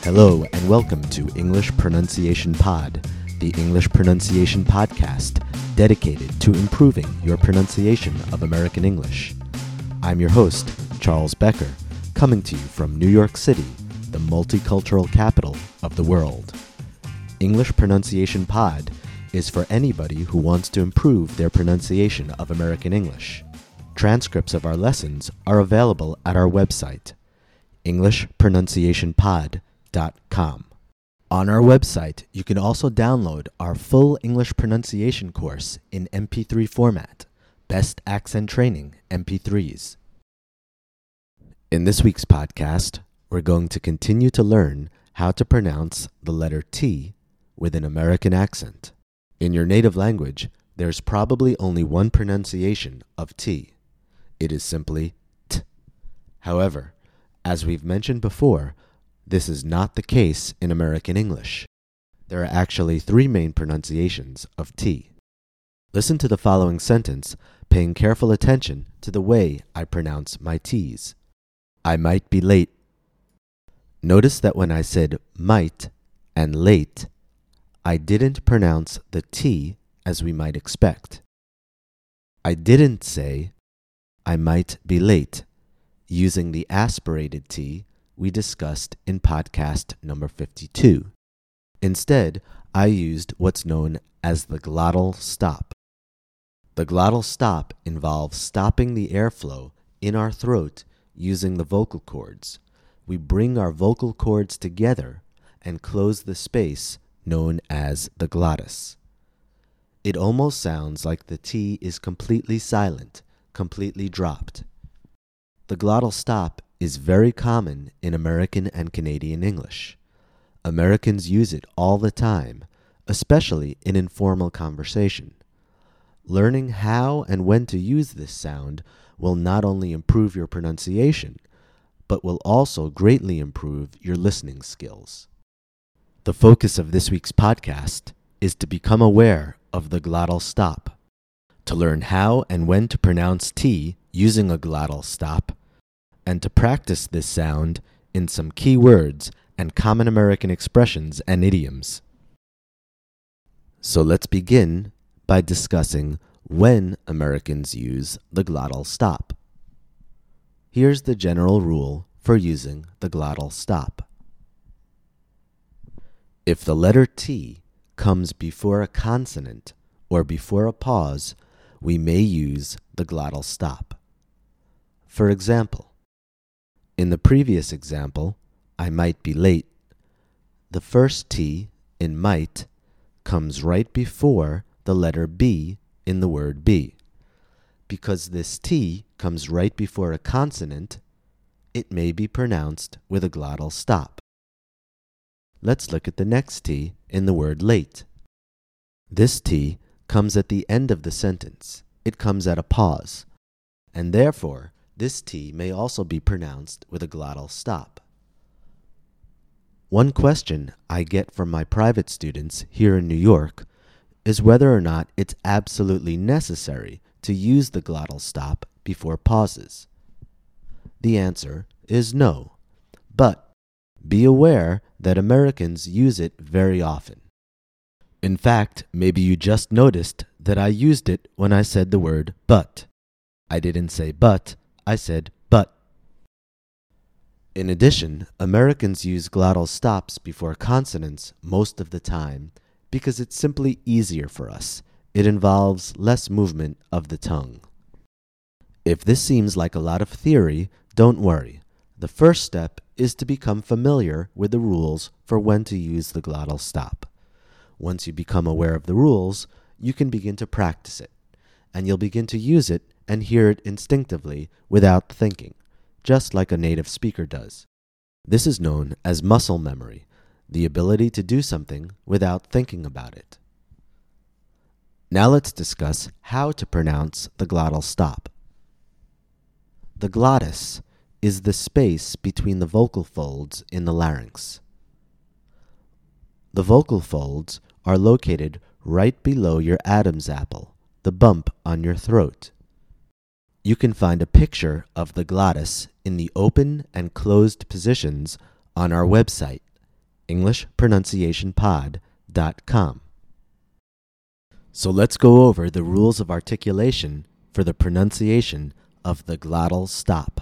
Hello and welcome to English Pronunciation Pod, the English pronunciation podcast dedicated to improving your pronunciation of American English. I'm your host, Charles Becker, coming to you from New York City, the multicultural capital of the world. English Pronunciation Pod is for anybody who wants to improve their pronunciation of American English. Transcripts of our lessons are available at our website, englishpronunciationpod.com. On our website, you can also download our full English pronunciation course in MP3 format, Best Accent Training MP3s. In this week's podcast, we're going to continue to learn how to pronounce the letter T with an American accent. In your native language, there's probably only one pronunciation of T. It is simply T. However, as we've mentioned before, this is not the case in American English. There are actually three main pronunciations of T. Listen to the following sentence, paying careful attention to the way I pronounce my T's. I might be late. Notice that when I said might and late, I didn't pronounce the T as we might expect. I didn't say I might be late using the aspirated T we discussed in podcast number 52. Instead, I used what's known as the glottal stop. The glottal stop involves stopping the airflow in our throat using the vocal cords. We bring our vocal cords together and close the space known as the glottis. It almost sounds like the T is completely silent, completely dropped. The glottal stop is very common in American and Canadian English. Americans use it all the time, especially in informal conversation. Learning how and when to use this sound will not only improve your pronunciation, but will also greatly improve your listening skills. The focus of this week's podcast is to become aware of the glottal stop. To learn how and when to pronounce T using a glottal stop, and to practice this sound in some key words and common American expressions and idioms. So let's begin by discussing when Americans use the glottal stop. Here's the general rule for using the glottal stop. If the letter T comes before a consonant or before a pause, we may use the glottal stop. For example, in the previous example, I might be late, the first T in might comes right before the letter B in the word be. Because this T comes right before a consonant, it may be pronounced with a glottal stop. Let's look at the next T in the word late. This T comes at the end of the sentence. It comes at a pause, and therefore, this T may also be pronounced with a glottal stop. One question I get from my private students here in New York is whether or not it's absolutely necessary to use the glottal stop before pauses. The answer is no, but be aware that Americans use it very often. In fact, maybe you just noticed that I used it when I said the word but. I didn't say but, I said but. In addition, Americans use glottal stops before consonants most of the time because it's simply easier for us. It involves less movement of the tongue. If this seems like a lot of theory, don't worry. The first step is to become familiar with the rules for when to use the glottal stop. Once you become aware of the rules, you can begin to practice it, and you'll begin to use it and hear it instinctively without thinking, just like a native speaker does. This is known as muscle memory, the ability to do something without thinking about it. Now let's discuss how to pronounce the glottal stop. The glottis is the space between the vocal folds in the larynx. The vocal folds are located right below your Adam's apple, the bump on your throat. You can find a picture of the glottis in the open and closed positions on our website, EnglishPronunciationPod.com. So let's go over the rules of articulation for the pronunciation of the glottal stop.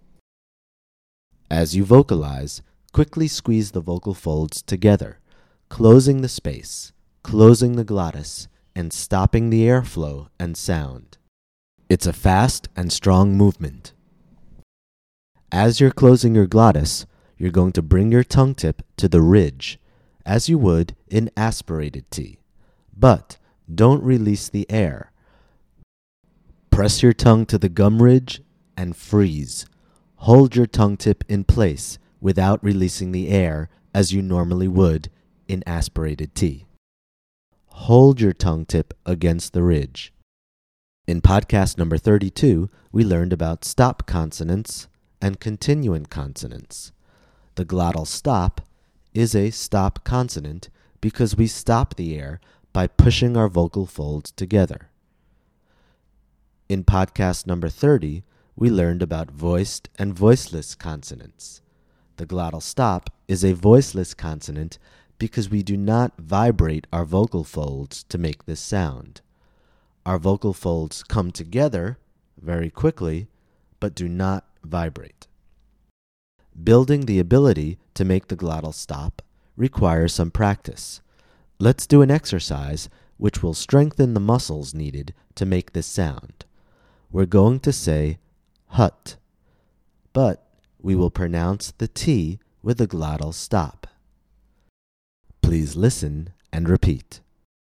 As you vocalize, quickly squeeze the vocal folds together, closing the space, closing the glottis, and stopping the airflow and sound. It's a fast and strong movement. As you're closing your glottis, you're going to bring your tongue tip to the ridge, as you would in aspirated T. But don't release the air. Press your tongue to the gum ridge and freeze. Hold your tongue tip in place without releasing the air as you normally would in aspirated T. Hold your tongue tip against the ridge. In podcast number 32, we learned about stop consonants and continuant consonants. The glottal stop is a stop consonant because we stop the air by pushing our vocal folds together. In podcast number 30, we learned about voiced and voiceless consonants. The glottal stop is a voiceless consonant because we do not vibrate our vocal folds to make this sound. Our vocal folds come together very quickly, but do not vibrate. Building the ability to make the glottal stop requires some practice. Let's do an exercise which will strengthen the muscles needed to make this sound. We're going to say hut, but we will pronounce the T with a glottal stop. Please listen and repeat.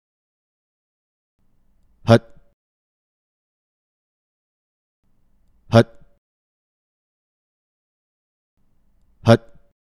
Hut, hut, hut.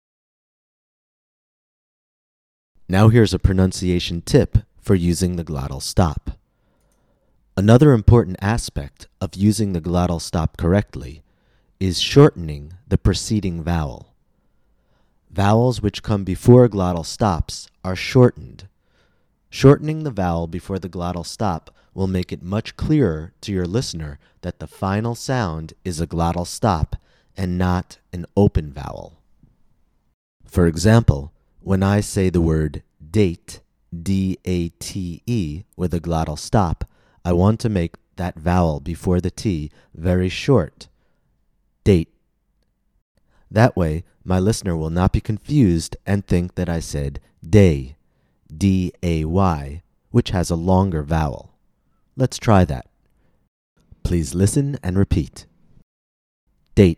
Now here's a pronunciation tip for using the glottal stop. Another important aspect of using the glottal stop correctly is shortening the preceding vowel. Vowels which come before glottal stops are shortened. Shortening the vowel before the glottal stop will make it much clearer to your listener that the final sound is a glottal stop and not an open vowel. For example, when I say the word date, D-A-T-E, with a glottal stop, I want to make that vowel before the T very short. Date. That way, my listener will not be confused and think that I said day, D-A-Y, which has a longer vowel. Let's try that. Please listen and repeat. Date.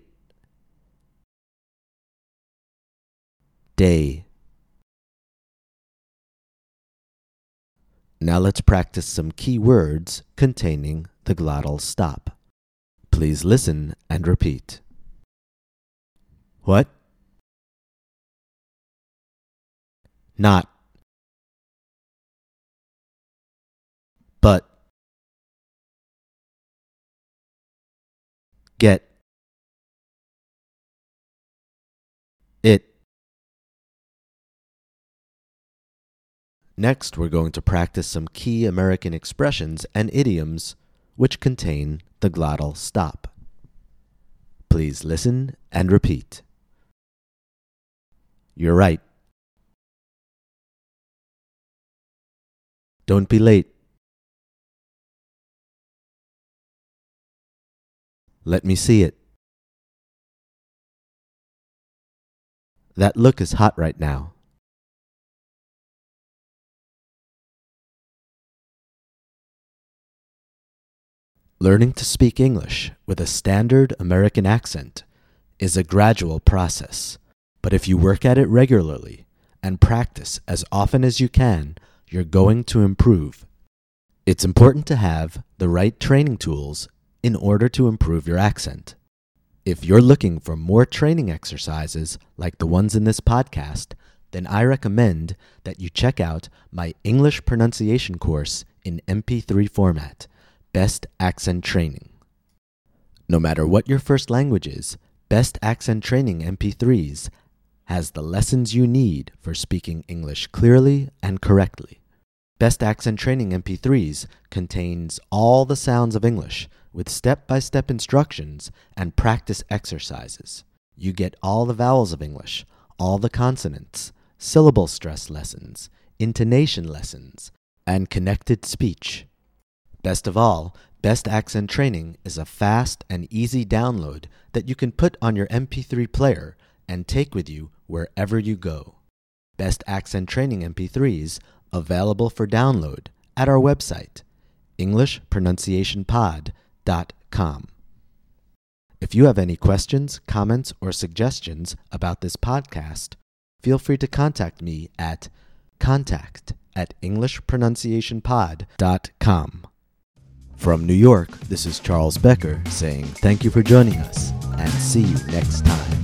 Day. Now let's practice some key words containing the glottal stop. Please listen and repeat. What? Not. But. Get. It. Next, we're going to practice some key American expressions and idioms which contain the glottal stop. Please listen and repeat. You're right. Don't be late. Let me see it. That look is hot right now. Learning to speak English with a standard American accent is a gradual process, but if you work at it regularly and practice as often as you can, you're going to improve. It's important to have the right training tools in order to improve your accent. If you're looking for more training exercises like the ones in this podcast, then I recommend that you check out my English pronunciation course in MP3 format. Best Accent Training. No matter what your first language is, Best Accent Training MP3s has the lessons you need for speaking English clearly and correctly. Best Accent Training MP3s contains all the sounds of English with step-by-step instructions and practice exercises. You get all the vowels of English, all the consonants, syllable stress lessons, intonation lessons, and connected speech. Best of all, Best Accent Training is a fast and easy download that you can put on your MP3 player and take with you wherever you go. Best Accent Training MP3s available for download at our website, EnglishPronunciationPod.com. If you have any questions, comments, or suggestions about this podcast, feel free to contact me at contact@EnglishPronunciationPod.com. From New York, this is Charles Becker saying thank you for joining us and see you next time.